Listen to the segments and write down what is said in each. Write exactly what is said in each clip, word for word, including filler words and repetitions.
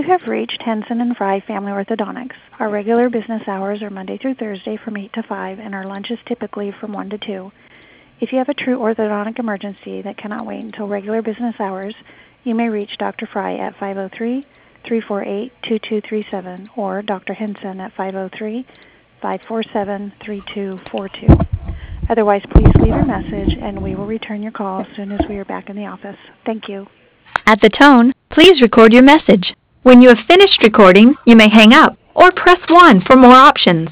have reached Henson and Fry Family Orthodontics. Our regular business hours are Monday through Thursday from eight to five, and our lunch is typically from one to two. If you have a true orthodontic emergency that cannot wait until regular business hours, you may reach Doctor Fry at five oh three, three four eight, two two three seven or Doctor Henson at five oh three, five four seven, three two four two. Otherwise, please leave your message, and we will return your call as soon as we are back in the office. Thank you. At the tone, please record your message. When you have finished recording, you may hang up or press one for more options.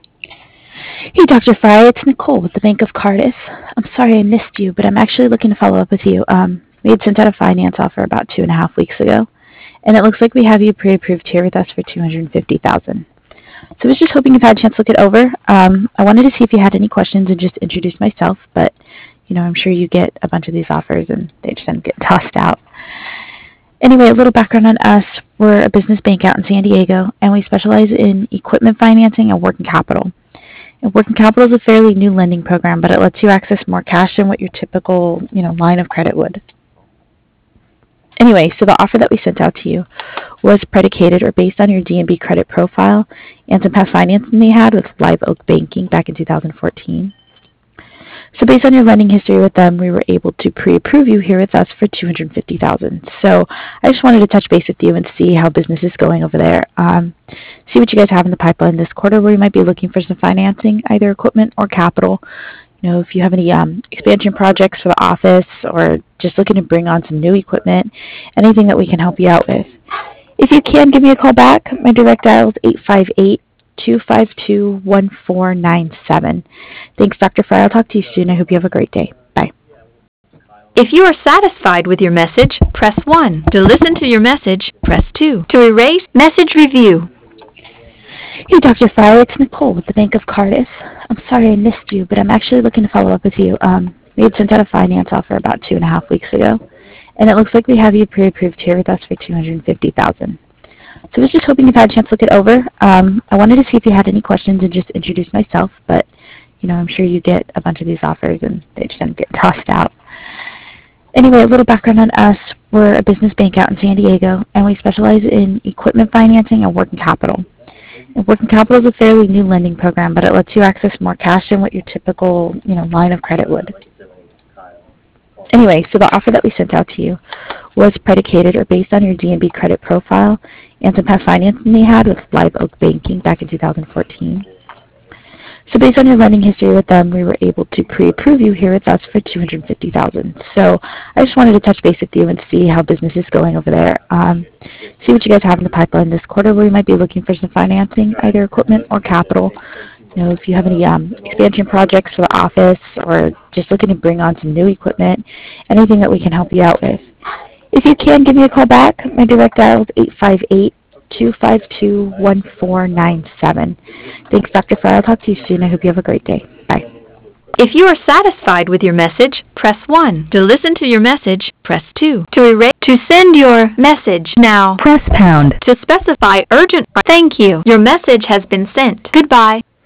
Hey, Doctor Fry, it's Nicole with the Bank of Cardiff. I'm sorry I missed you, but I'm actually looking to follow up with you. Um, we had sent out a finance offer about two and a half weeks ago, and it looks like we have you pre-approved here with us for two hundred fifty thousand dollars. So I was just hoping you've had a chance to look it over. Um, I wanted to see if you had any questions and just introduce myself, but you know, I'm sure you get a bunch of these offers and they just end up getting tossed out. Anyway, a little background on us. We're a business bank out in San Diego, and we specialize in equipment financing and working capital. And working capital is a fairly new lending program, but it lets you access more cash than what your typical, you know, line of credit would. Anyway, so the offer that we sent out to you was predicated or based on your D and B credit profile and some past financing they had with Live Oak Banking back in two thousand fourteen. So based on your lending history with them, we were able to pre-approve you here with us for two hundred fifty thousand dollars. So I just wanted to touch base with you and see how business is going over there. Um, see what you guys have in the pipeline this quarter where you might be looking for some financing, either equipment or capital. You know, if you have any um, expansion projects for the office or just looking to bring on some new equipment, anything that we can help you out with. If you can, give me a call back. My direct dial is eight five eight, two five two, one four nine seven. Thanks, Doctor Fry. I'll talk to you soon. I hope you have a great day. Bye. If you are satisfied with your message, press one. To listen to your message, press two. To erase, message review. Hey, Doctor Fry, it's Nicole with the Bank of Cardiff. I'm sorry I missed you, but I'm actually looking to follow up with you. Um, we had sent out a finance offer about two and a half weeks ago, and it looks like we have you pre-approved here with us for two hundred fifty thousand dollars. So I was just hoping you've had a chance to look it over. Um, I wanted to see if you had any questions and just introduce myself, but you know, I'm sure you get a bunch of these offers and they just end up getting tossed out. Anyway, a little background on us. We're a business bank out in San Diego, and we specialize in equipment financing and working capital. And working capital is a fairly new lending program, but it lets you access more cash than what your typical, you know, line of credit would. Anyway, so the offer that we sent out to you was predicated or based on your D and B credit profile and some past financing they had with Live Oak Banking back in two thousand fourteen. So based on your lending history with them, we were able to pre-approve you here with us for two hundred fifty thousand dollars. So I just wanted to touch base with you and see how business is going over there. Um, see what you guys have in the pipeline this quarter where you might be looking for some financing, either equipment or capital. You know, if you have any um, expansion projects for the office or just looking to bring on some new equipment, anything that we can help you out with. If you can, give me a call back. My direct dial is eight five eight, two five two, one four nine seven. Thanks, Doctor Fry. I'll talk to you soon. I hope you have a great day. Bye. If you are satisfied with your message, press one. To listen to your message, press two. To erase, to send your message now, press pound. To specify urgent, thank you. Your message has been sent. Goodbye.